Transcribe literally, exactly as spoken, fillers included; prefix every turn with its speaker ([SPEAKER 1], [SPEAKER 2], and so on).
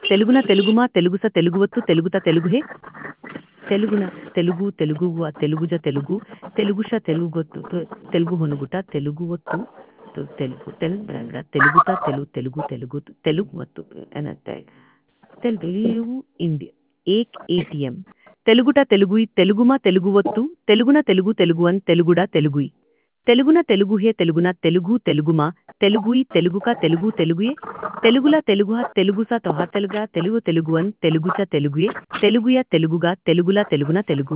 [SPEAKER 1] తెలుగున తెలుగుమా తెలుగుస తెలుగువత్తు తెలుగుత తెలుగుహే తెలుగున తెలుగు తెలుగువ తెలుగుజ తెలుగు తెలుగుష తెలుగొత్తు తె- తెలుగు హొనుగుట తెలుగువత్తు తె- తెలుగు తెల్ తెలుగుత తెలు తెలుగు తెలుగు తెలుగువత్తు అనతే తెలుగు ఇండియా ఏక్ ఏటీఎం తెలుగుట తెలుగుయి తెలుగుమ తెలుగువత్తు తెలుగున తెలుగు తెలుగువన్ తెలుగుడ తెలుగుయి తెలుగున తెలుగుహే తెలుగున తెలుగు తెలుగుమా తెలుగుయి తెలుగుక తెలుగు తెలుగుయే తెలుగుల తెలుగుహ తెలుగుస తొహ తెలుగా తెలుగు తెలుగువన్ తెలుగుచ తెలుగుయే తెలుగుయ తెలుగుగా తెలుగుల తెలుగున తెలుగు